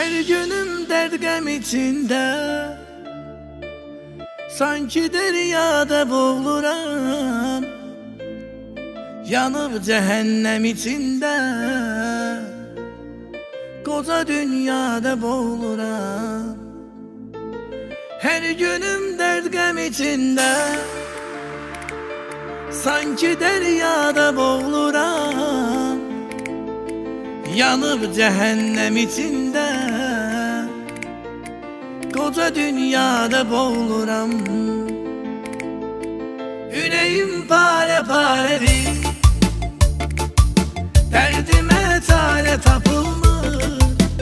Her günüm dert gəm içində, sanki deryada boğuluram. Yanıb cəhənnəm içində, koca dünyada boğuluram. Her günüm dert gəm içində, sanki deryada boğuluram. Yanıb cəhənnəm içində, koca dünyada boğuluram. Ürəyim pare paredir, dərdimə çarə tapılmır.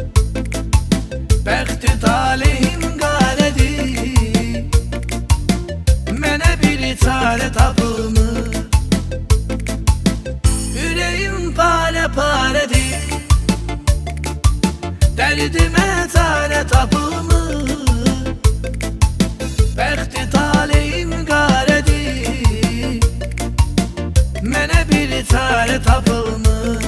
Bəxti talihim qalədir, mənə bir çarə tapılmır. Ürəyim pare paredir, dərdimə çarə tapılmır. Bəxti talihim qalədir, mənə bir çarə tapılmır.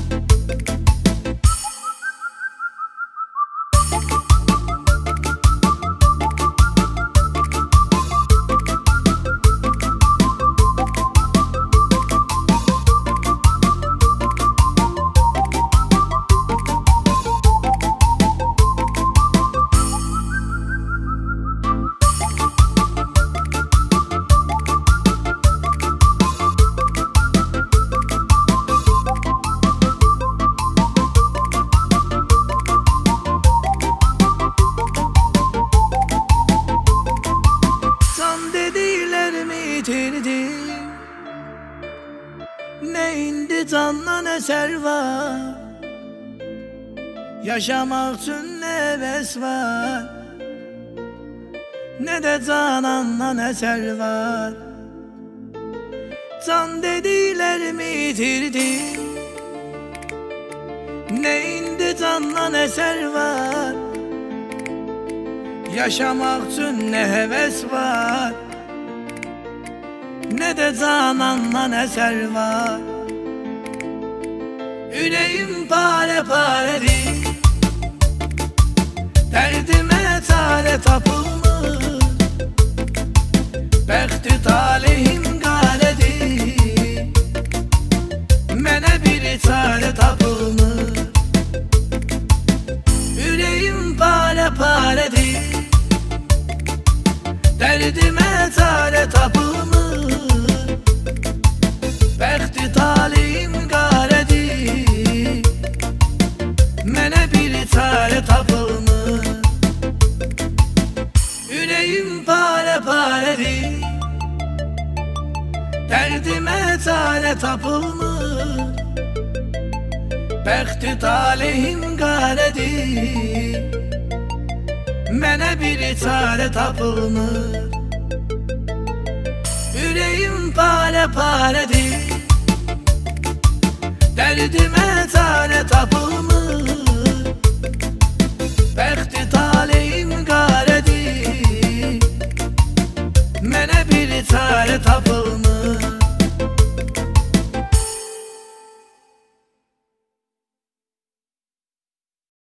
Ne indi candan eser var, yaşamak üçün ne heves var, ne de canandan eser var. Can dediklerimi yitirdim, ne indi candan eser var, yaşamak üçün ne heves var, ne de canandan eser var. Ürəyim pare paredir, dərdimə çarə tapılmır. Bəxti talihim qalədir, mənə bir çarə tapılmır. Ürəyim pare paredir, dərdimə çarə tapılmır. Bəxti talihim qalədir, mənə bir çarə tapılmır. Ürəyim pare paredir, dərdimə çarə tapılmır. Bəxti talihim qalədir, mənə bir çarə tapılmır. Ürəyim pare paredir, dərdimə çarə tapılmır.